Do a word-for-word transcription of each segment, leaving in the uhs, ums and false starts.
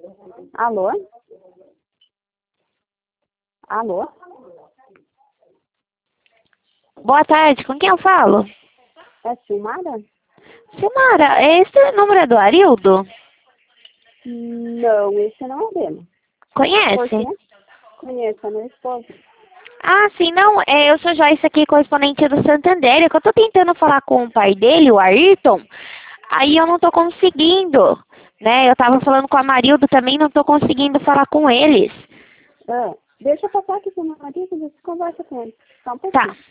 Alô? Alô? Boa tarde, com quem eu falo? É Silmara? Silmara, esse número é do Arildo? Não, esse não é dele. Conhece? Por quê? Conheço, é meu esposo. Ah, sim, não, é, eu sou Joyce aqui, correspondente do Santander, é que eu tô tentando falar com o pai dele, o Ayrton, aí eu não tô conseguindo, né, eu tava falando com a Marildo também, não tô conseguindo falar com eles. Ah, deixa eu passar aqui pro meu marido e você conversa com ele. Só um Tá. pouquinho.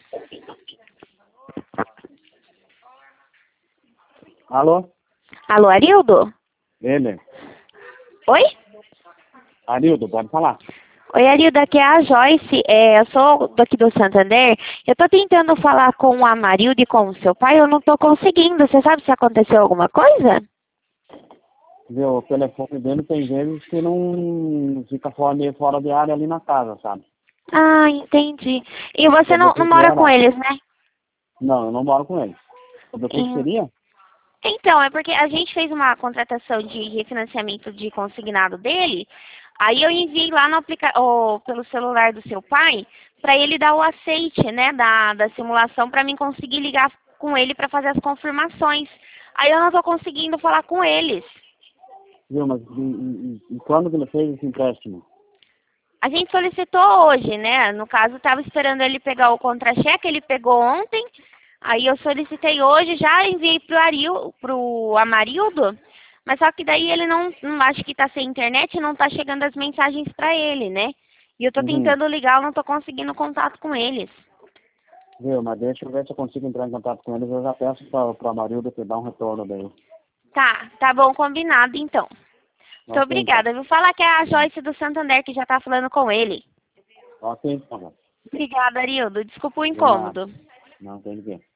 Alô? Alô, Arildo? Ele. Oi? Arildo, pode falar. Oi, Arildo, aqui é a Joyce, é, eu sou daqui do Santander, eu tô tentando falar com a Marildo e com o seu pai, eu não tô conseguindo, você sabe se aconteceu alguma coisa? Viu, o telefone dele tem vezes que não fica fora, meio fora de área ali na casa, sabe? Ah, entendi. E você Sobre não, o não que que mora com era? eles, né? Não, eu não moro com ele. Sobre o que que Em- seria? Então, é porque a gente fez uma contratação de refinanciamento de consignado dele, aí eu enviei lá no aplica o- pelo celular do seu pai, para ele dar o aceite, né, da, da simulação, para mim conseguir ligar com ele para fazer as confirmações. Aí eu não estou conseguindo falar com eles. Viu, mas e, e- e quando que ele fez esse empréstimo? A gente solicitou hoje, né? No caso, estava esperando ele pegar o contra-cheque, ele pegou ontem. Aí eu solicitei hoje, já enviei pro Aril, pro Amarildo, mas só que daí ele não, não acho que tá sem internet, não tá chegando as mensagens para ele, né? E eu tô Uhum. tentando ligar, eu não tô conseguindo contato com eles. Viu, mas deixa eu ver se eu consigo entrar em contato com eles. Eu já peço para o Amarildo te dar um retorno daí. Tá, tá bom, combinado então. Muito Ok, então. obrigada. Eu vou falar que é a Joyce do Santander que já tá falando com ele. Ok, então. Obrigada, Arildo. Desculpa o De nada. incômodo. Não tem ninguém.